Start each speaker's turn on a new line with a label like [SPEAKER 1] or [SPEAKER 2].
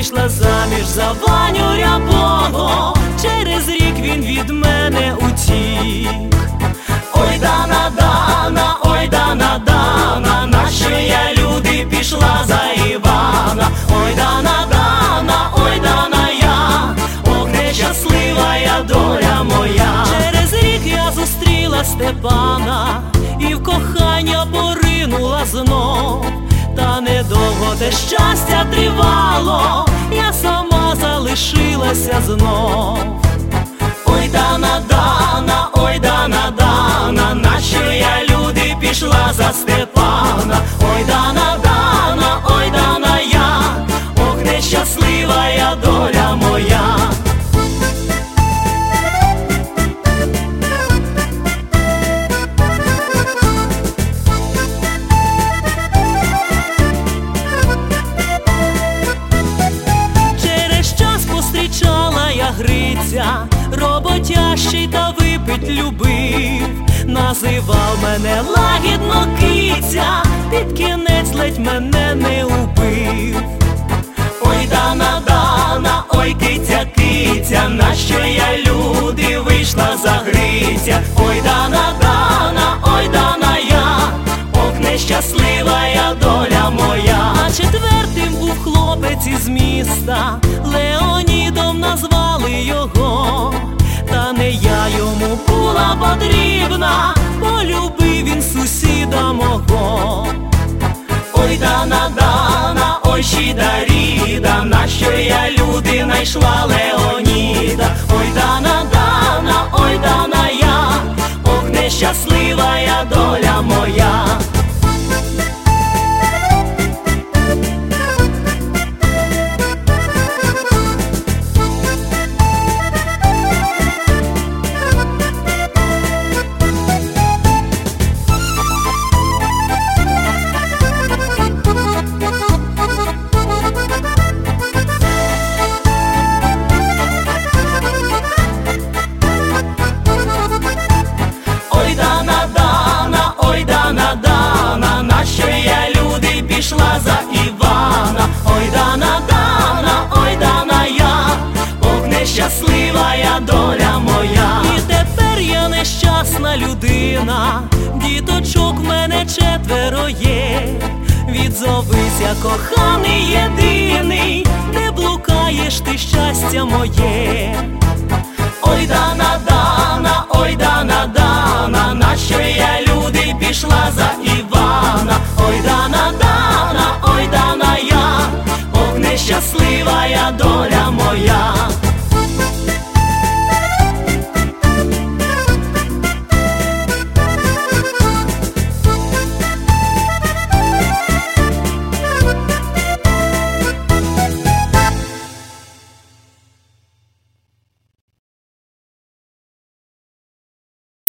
[SPEAKER 1] вийшла заміж за Ваню Рябого, через рік він від мене утік. Ой, Дана, Дана, ой, Дана, Дана, нащо я, люди, пішла за Івана? Ой, Дана, Дана, ой, Дана, я, ох, нещаслива я доля моя. Через рік я зустріла Степана і в кохання поринула знов. Та недовго те щастя тривало, я сама залишилася знов. Ой, Дана, Дана, ой, Дана, Дана, нащо я, люди, пішла за Степана? Ой, Дана, Дана, ой, Дана, я, ох, нещаслива я доля моя. Гриця, роботящий та випить любив, називав мене лагідно киця, під кінець ледь мене не убив. Ой, Дана, Дана, ой, киця, киця, нащо я, люди, вийшла за Гриця? Ой, Дана, Дана, ой, Дана, я, ох, нещаслива я доля моя. А четвертим був хлопець із міста, Леонідом назвали його. Та не я йому була потрібна, полюбив він сусіда мого. Ой, Дана, Дана, ой, щида-ріда, нащо я, люди, найшла Леоніда? Ой, Дана, Дана, ой, Дана, я, ох, нещаслива я доля моя. Пішла за Івана, ой, Дана, Дана, ой, Дана, я, ох, нещаслива я доля моя. І тепер я нещасна людина, діточок в мене 4 є. Відзовися, коханий єдиний, де блукаєш ти, щастя моє. Ой, Дана, Дана, ой, Дана, Дана, нащо я, люди, пішла за Івана? Ой, Дана, Дана, ой, Дана, я, ох, нещаслива я доля моя.